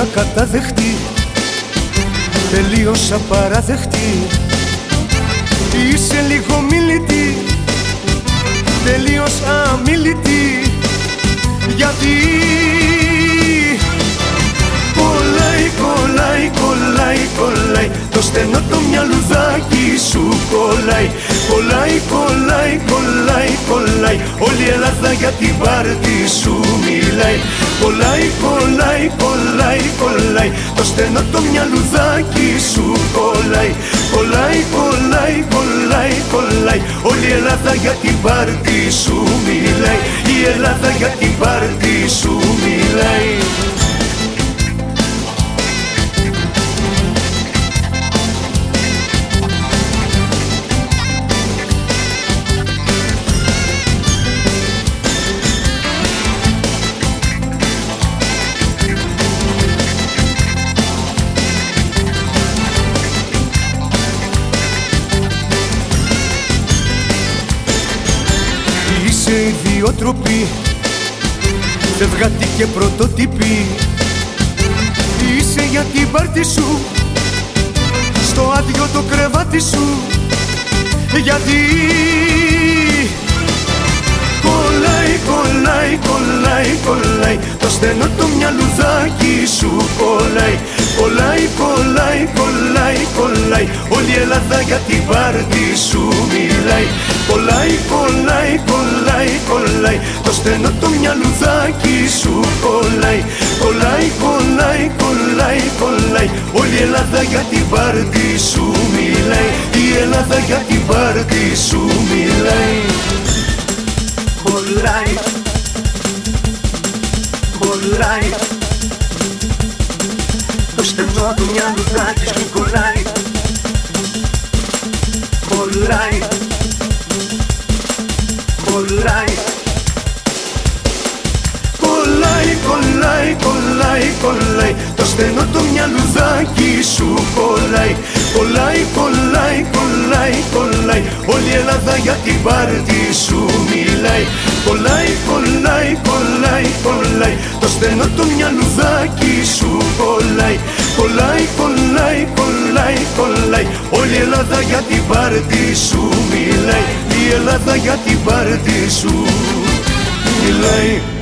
ακαταδεχτή, τελείως απαραδεχτή. Είσαι λίγο μιλητή, τελείως αμιλητή. Γιατί κολλάει, κολλάει, κολλάει, κολλάει, το στενό το μυαλουδάκι σου κολλάει. Κολλάει, κολλάει, κολλάει, κολλάει, όλη η Ελλάδα για την πάρτι σου μιλάει. Κολλάει, κολλάει, κολλάει, κολλάει, το στενό το μυαλουδάκι σου κολλάει. Κολλάει, κολλάει, κολλάει, κολλάει, όλη η Ελλάδα για την πάρτι σου μιλάει. Η Ελλάδα για την πάρτι σου μιλάει. Είσαι ιδιότροπη, φευγάτη και πρωτότυπη. Είσαι για την πάρτι σου, στο άδειο το κρεβάτι σου. Γιατί κολλάει, κολλάει, κολλάει, κολλάει, το στενό το μυαλουδάκι σου κολλάει. Κολλάει, κολλάει, κολλάει, κολλάει, όλη η Ελλάδα για την πάρτι σου μιλάει. Κολλάει, κολλάει, κολλάει, κολλάει, το στενό το μυαλουδάκι σου κολλάει. Κολλάει, κολλάει, κολλάει, κολλάει, όλη η Ελλάδα για την πάρτι σου μιλάει. Η Ελλάδα για την πάρτι σου μιλάει. Κολλάει, κολλάει, το στενό του μυαλουδάκι σου κολλάει. Κολλάει, κολλάει, κολλάει, κολλάει, κολλάει, κολλάει, το στενό το μυαλουδάκι σου κολλάει. Κολλάει, κολλάει, κολλάει, κολλάει, όλη η Ελλάδα για την πάρτι σου μιλάει. Κολλάει, κολλάει, κολλάει, κολλάει, το στενό το μυαλουδάκι σου κολλάει. Κολλάει, κολλάει, κολλάει, κολλάει, όλη η Ελλάδα για την πάρτι σου μιλάει. Η Ελλάδα για την πάρτι σου μιλάει.